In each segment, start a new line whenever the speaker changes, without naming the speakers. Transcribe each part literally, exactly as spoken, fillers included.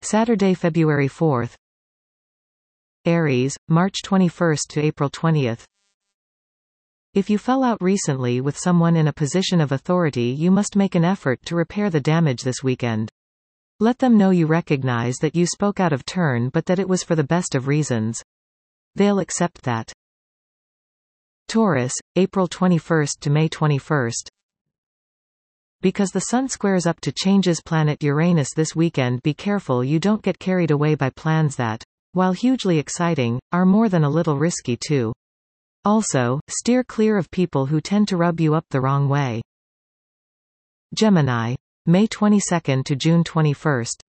Saturday, February fourth. Aries, March twenty-first to April twentieth. If you fell out recently with someone in a position of authority, you must make an effort to repair the damage this weekend. Let them know you recognize that you spoke out of turn but that it was for the best of reasons. They'll accept that. Taurus, April twenty-first to May twenty-first. Because the Sun squares up to Change's planet Uranus this weekend, be careful you don't get carried away by plans that, while hugely exciting, are more than a little risky too. Also, steer clear of people who tend to rub you up the wrong way. Gemini, May twenty-second to June twenty-first.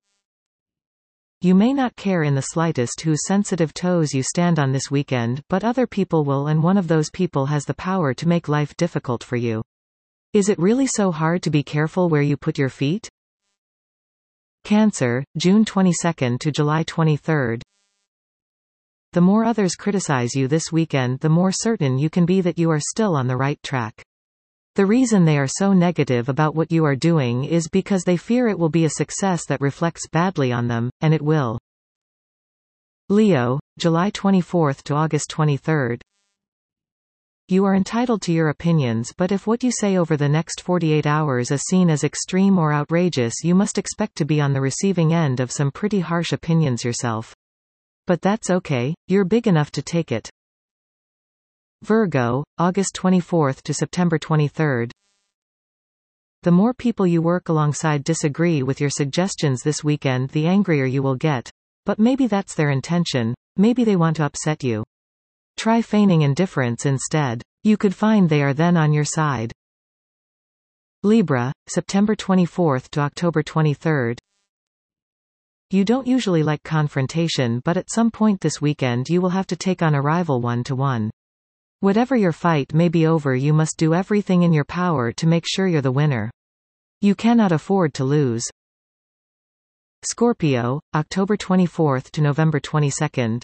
You may not care in the slightest whose sensitive toes you stand on this weekend, but other people will, and one of those people has the power to make life difficult for you. Is it really so hard to be careful where you put your feet? Cancer, June twenty-second to July twenty-third. The more others criticize you this weekend, the more certain you can be that you are still on the right track. The reason they are so negative about what you are doing is because they fear it will be a success that reflects badly on them, and it will. Leo, July twenty-fourth to August twenty-third. You are entitled to your opinions, but if what you say over the next forty-eight hours is seen as extreme or outrageous, you must expect to be on the receiving end of some pretty harsh opinions yourself. But that's okay, you're big enough to take it. Virgo, August twenty-fourth to September twenty-third. The more people you work alongside disagree with your suggestions this weekend, the angrier you will get. But maybe that's their intention, maybe they want to upset you. Try feigning indifference instead. You could find they are then on your side. Libra, September twenty-fourth to October twenty-third. You don't usually like confrontation, but at some point this weekend you will have to take on a rival one-to-one. Whatever your fight may be over, you must do everything in your power to make sure you're the winner. You cannot afford to lose. Scorpio, October twenty-fourth to November twenty-second.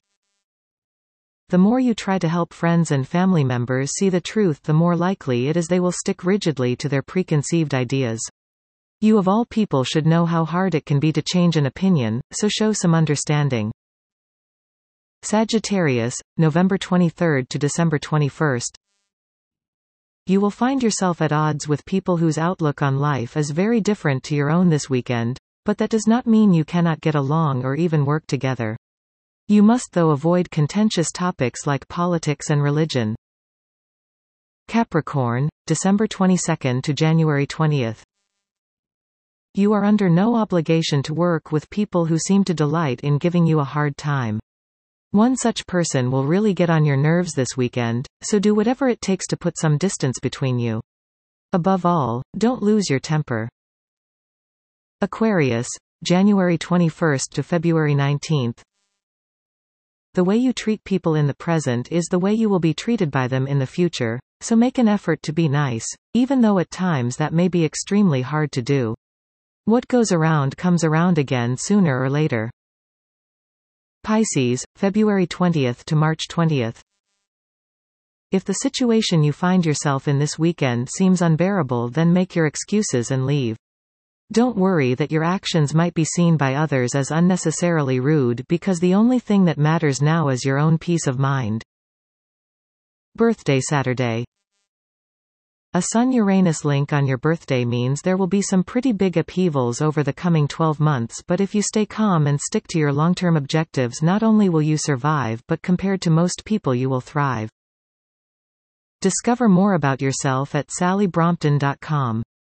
The more you try to help friends and family members see the truth, the more likely it is they will stick rigidly to their preconceived ideas. You of all people should know how hard it can be to change an opinion, so show some understanding. Sagittarius, November twenty-third to December twenty-first. You will find yourself at odds with people whose outlook on life is very different to your own this weekend, but that does not mean you cannot get along or even work together. You must though avoid contentious topics like politics and religion. Capricorn, December twenty-second to January twentieth. You are under no obligation to work with people who seem to delight in giving you a hard time. One such person will really get on your nerves this weekend, so do whatever it takes to put some distance between you. Above all, don't lose your temper. Aquarius, January twenty-first to February nineteenth. The way you treat people in the present is the way you will be treated by them in the future, so make an effort to be nice, even though at times that may be extremely hard to do. What goes around comes around again sooner or later. Pisces, February twentieth to March twentieth. If the situation you find yourself in this weekend seems unbearable, then make your excuses and leave. Don't worry that your actions might be seen by others as unnecessarily rude, because the only thing that matters now is your own peace of mind. Birthday Saturday. A Sun-Uranus link on your birthday means there will be some pretty big upheavals over the coming twelve months, but if you stay calm and stick to your long-term objectives, not only will you survive, but compared to most people you will thrive. Discover more about yourself at sally brompton dot com.